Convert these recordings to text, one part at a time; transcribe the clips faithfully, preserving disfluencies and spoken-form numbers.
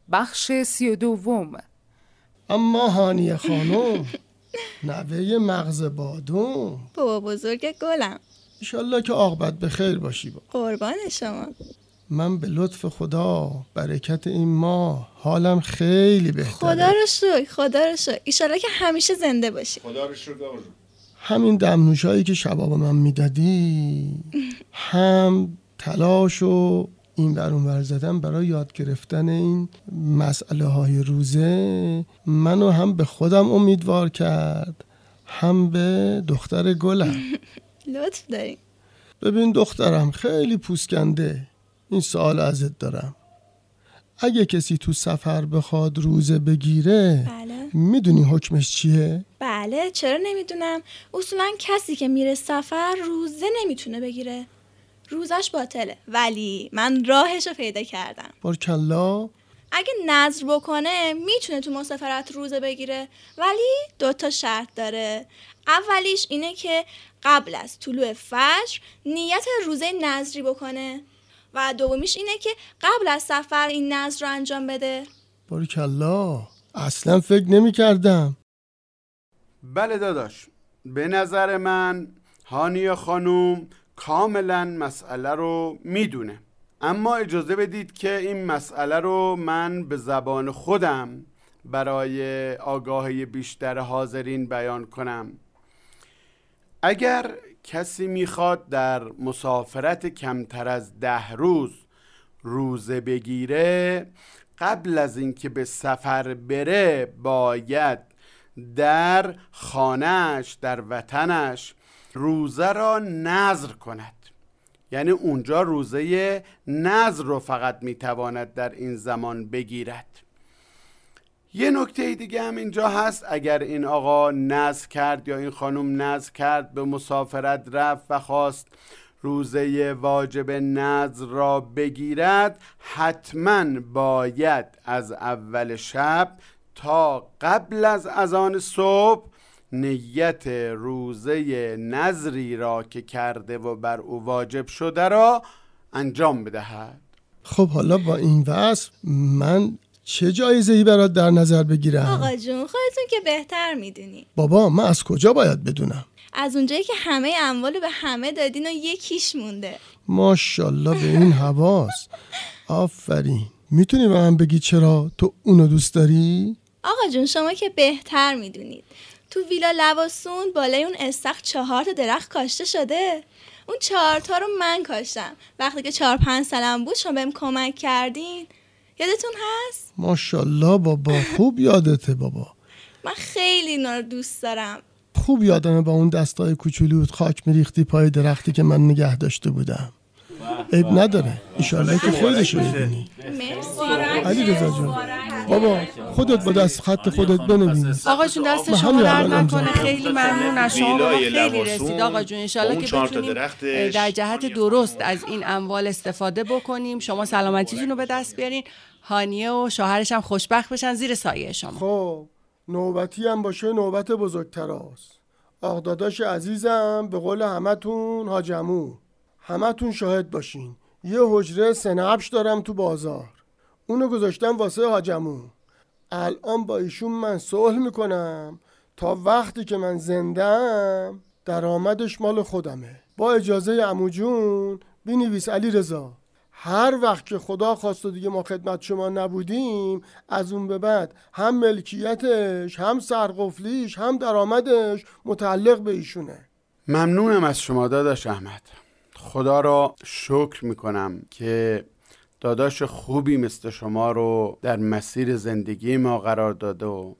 بخش سی و دوم. اما هانیه خانم نوه مغز بادوم، بابا بزرگ گلم، انشالله که عاقبت به خیر باشی. با قربان شما. من به لطف خدا برکت این ماه حالم خیلی بهتره. خدا رو شکر، خدا رو شکر. ایشالله که همیشه زنده باشی. خدا رو شکر. همین دمنوشایی که شباب من میدادی هم تلاش و این بر اون ور زدن برای یاد گرفتن این مسئله های روزه منو هم به خودم امیدوار کرد هم به دختر گلم. لطف داری. ببین دخترم، خیلی پوسکنده این سوال ازت دارم. اگه کسی تو سفر بخواد روزه بگیره، بله. میدونی حکمش چیه؟ بله، چرا نمیدونم. اصولا کسی که میره سفر روزه نمیتونه بگیره، روزش باطله. ولی من راهشو پیدا کردم. بارکلا. اگه نذر بکنه میتونه تو مسافرت روزه بگیره، ولی دوتا شرط داره. اولیش اینه که قبل از طلوع فجر نیت روزه نذری بکنه و دومیش اینه که قبل از سفر این نذر رو انجام بده. بارکلا، اصلا فکر نمی کردم. بله داداش، به نظر من هانیه خانوم کاملا مسئله رو میدونه، اما اجازه بدید که این مسئله رو من به زبان خودم برای آگاهی بیشتر حاضرین بیان کنم. اگر کسی میخواد در مسافرت کمتر از ده روز روزه بگیره، قبل از اینکه به سفر بره باید در خانهش، در وطنش روزه را نذر کند. یعنی اونجا روزه نذر رو فقط میتواند در این زمان بگیرد. یه نکته دیگه هم اینجا هست، اگر این آقا نذر کرد یا این خانم نذر کرد، به مسافرت رفت و خواست روزه واجب نذر را بگیرد، حتما باید از اول شب تا قبل از اذان صبح نیت روزه نذری را که کرده و بر او واجب شده را انجام بدهد. خب حالا با این وصف من چه جایزه‌ای برات در نظر بگیرم؟ آقا جون خودتون که بهتر میدونی. بابا من از کجا باید بدونم؟ از اونجایی که همه اموالو به همه دادین و یکیش مونده. ماشاءالله به این حواس. آفرین. میتونی به من بگی چرا تو اونو دوست داری؟ آقا جون شما که بهتر میدونید، تو ویلا لواسون بالای اون استخر چهار تا درخت کاشته شده. اون چهار تا رو من کاشتم. وقتی که چهار پنج سالم بود شما بهم کمک کردین. یادتون هست؟ ماشاءالله بابا، خوب یادته بابا. من خیلی اینا رو دوست دارم. خوب یادمه با اون دستای کوچولوت خاک میریختی پای درختی که من نگه داشته بودم. عیب نداره، ایشالله که خیلیشو ببینی. مرسی علی رضا جون، بابا خودت با دست خط خودت بنویس. آقا جون دست شما درد نکنه، خیلی ممنون از شما. بابا خیلی رسید آقا جون، انشالله که بتونیم در جهت درست از این اموال استفاده بکنیم، شما سلامتیتون رو به دست بیارین، هانیه و شوهرش هم خوشبخت بشن زیر سایه شما. خب نوبتی هم باشه نوبت بزرگتراست. آق داداش عزیزم، به قول همتون حاجمو، همتون شاهد باشین، یه حجره سنبش دارم تو بازار، اونو گذاشتم واسه حاجمو. الان با ایشون من صلح میکنم تا وقتی که من زندم درآمدش مال خودمه. با اجازه عمو جون بنویس علی رضا، هر وقت که خدا خواست و دیگه ما خدمت شما نبودیم، از اون به بعد هم ملکیتش هم سرقفلیش هم درآمدش متعلق به ایشونه. ممنونم از شما داداش احمد. خدا را شکر میکنم که داداش خوبی مثل شما رو در مسیر زندگی ما قرار داده و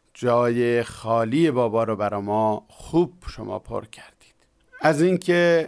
جای خالی بابا رو برای ما خوب شما پر کردید. از اینکه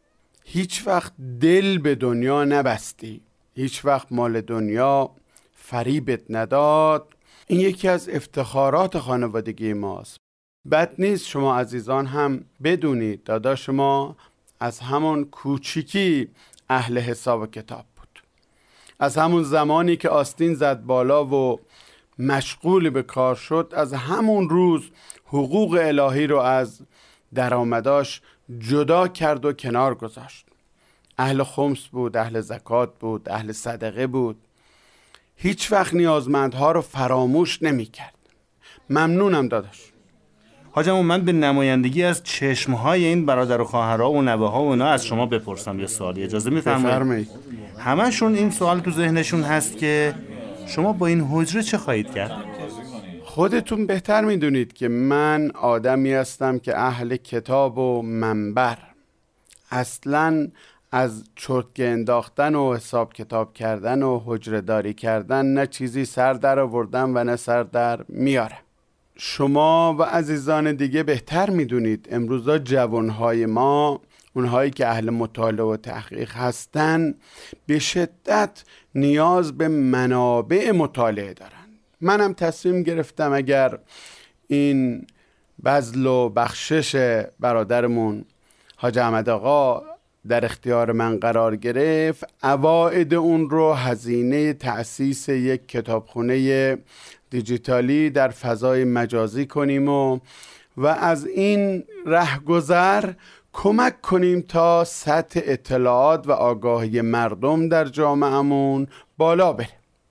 هیچ وقت دل به دنیا نبستی، هیچ وقت مال دنیا فریبت نداد، این یکی از افتخارات خانوادگی ماست. بد نیست شما عزیزان هم بدونید داداش ما از همون کوچیکی اهل حساب و کتاب بود. از همون زمانی که آستین زد بالا و مشغول به کار شد، از همون روز حقوق الهی رو از درآمداش جدا کرد و کنار گذاشت. اهل خمس بود، اهل زکات بود، اهل صدقه بود. هیچ وقت نیازمندها رو فراموش نمی کرد. ممنونم داداش. حاج عمو، من به نمایندگی از چشمهای این برادر و خواهرها و نوه ها و اینا از شما بپرسم یه سوالی اجازه میفرمایید؟ همشون این سوال تو ذهنشون هست که شما با این حجره چه خواهید کرد؟ خودتون بهتر میدونید که من آدمی هستم که اهل کتاب و منبر، اصلاً از چرتکه انداختن و حساب کتاب کردن و حجره داری کردن نه چیزی سر در آوردم و نه سر در میاره. شما و عزیزان دیگه بهتر میدونید امروزا جوانهای ما، اونهایی که اهل مطالعه و تحقیق هستن، به شدت نیاز به منابع مطالعه دارن. منم تصمیم گرفتم اگر این بذل و بخشش برادرمون حاج احمد آقا در اختیار من قرار گرفت، عواید اون رو هزینه تأسیس یک کتابخونه دیجیتالی در فضای مجازی کنیم و و از این رهگذر کمک کنیم تا سطح اطلاعات و آگاهی مردم در جامعهمون بالا بره.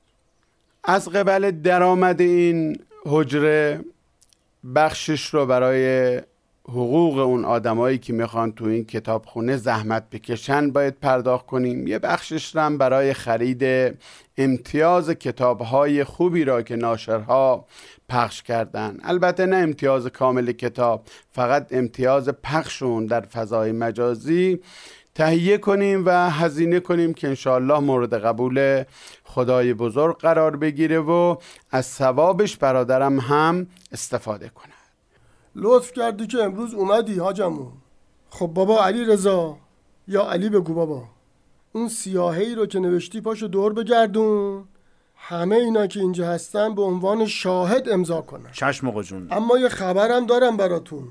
از قبل درآمد این حجره بخشش رو برای حقوق اون آدمایی که میخوان تو این کتابخونه زحمت بکشن باید پرداخت کنیم. یه بخشش رو برای خرید امتیاز کتابهای خوبی را که ناشرها پخش کردن، البته نه امتیاز کامل کتاب، فقط امتیاز پخشون در فضای مجازی، تهیه کنیم و هزینه کنیم که انشاءالله مورد قبول خدای بزرگ قرار بگیره و از ثوابش برادرم هم استفاده کنه. لطف کردی که امروز اومدی حاجمون. خب بابا علی رضا، یا علی بگو بابا، اون سیاهی رو که نوشتی پاشو دور بگردون، همه اینا که اینجا هستن به عنوان شاهد امضا کنن. چشم آقا جون. اما یه خبرم دارم براتون.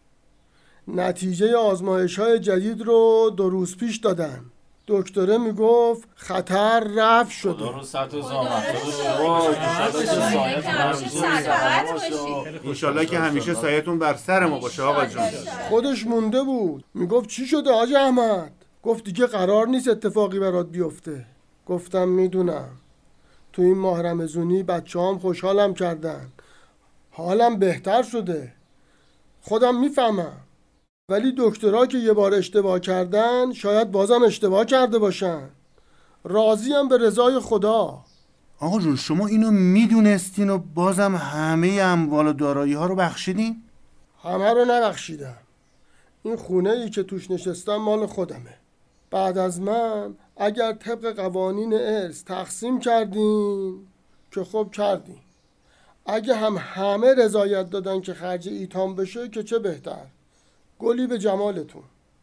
نتیجه آزمایش‌های جدید رو دو روز پیش دادن. دکتره میگفت خطر رفع شده. خدا رو سطح زامن انشالله که همیشه سایتون بر سر ما باشه آقا جون. خودش مونده بود. میگفت چی شده حاج احمد؟ گفت دیگه قرار نیست اتفاقی برات بیفته. گفتم میدونم. تو این ماه رمضونی بچه‌هام خوشحالم کردن. حالم بهتر شده. خودم میفهمم. ولی دکترها که یه بار اشتباه کردن شاید بازم اشتباه کرده باشن. راضیم به رضای خدا. آقا جون شما اینو میدونستین و بازم همه اموال و دارایی ها رو بخشیدین؟ همه رو نبخشیدم. این خونه ای که توش نشستم مال خودمه. بعد از من اگر طبق قوانین ارث تقسیم کردین که خب کردین. اگه هم همه رضایت دادن که خرج ایتام بشه که چه بهتر. گلی به جمالتون.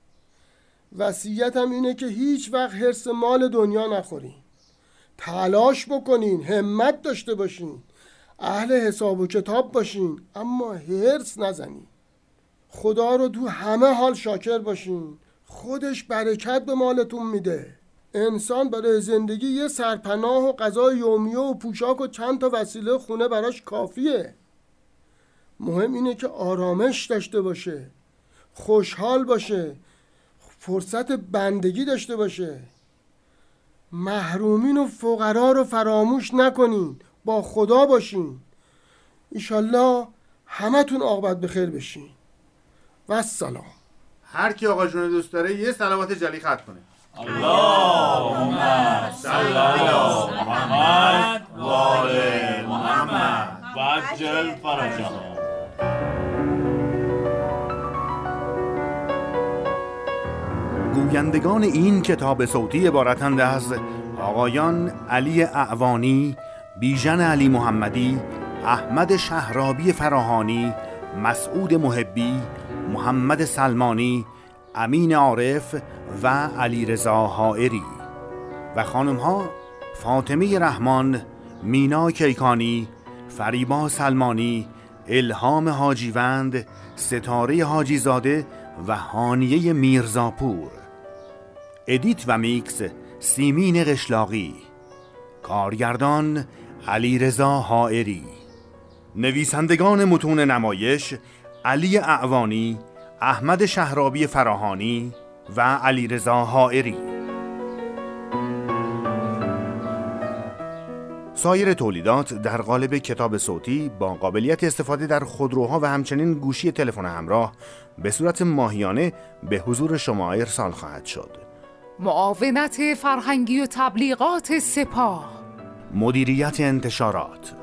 وصیتم اینه که هیچ وقت حرص مال دنیا نخورین. تلاش بکنین، همت داشته باشین، اهل حساب و کتاب باشین، اما حرص نزنین. خدا رو تو همه حال شاکر باشین. خودش برکت به مالتون میده. انسان برای زندگی یه سرپناه و غذای یومیه و پوشاک و چند تا وسیله خونه براش کافیه. مهم اینه که آرامش داشته باشه، خوشحال باشه، فرصت بندگی داشته باشه. محرومین و فقرا رو فراموش نکنین، با خدا باشین. ایشالله همه تون عاقبت بخیر بشین. و السلام. هر کی آقا جون دوست داره یه صلوات جلی خط کنه. اللهم صل علی محمد و آل محمد و عجل فرجهم. گویندگان این کتاب صوتی عبارتند از آقایان علی اعوانی، بیژن علی محمدی، احمد شهرابی فراهانی، مسعود محبی، محمد سلمانی، امین عارف و علی رضا حائری و خانم ها فاطمه رحمان، مینا کیکانی، فریبا سلمانی، الهام حاجیوند، ستاره حاجی زاده و هانیه میرزاپور. ادیت و میکس سیمین قشلاقی. کارگردان علی رضا حائری. نویسندگان متون نمایش علی اعوانی، احمد شهرابی فراهانی و علی رضا حائری. سایر تولیدات در قالب کتاب صوتی با قابلیت استفاده در خودروها و همچنین گوشی تلفن همراه به صورت ماهیانه به حضور شما ارسال خواهد شد. معاونت فرهنگی و تبلیغات سپاه، مدیریت انتشارات،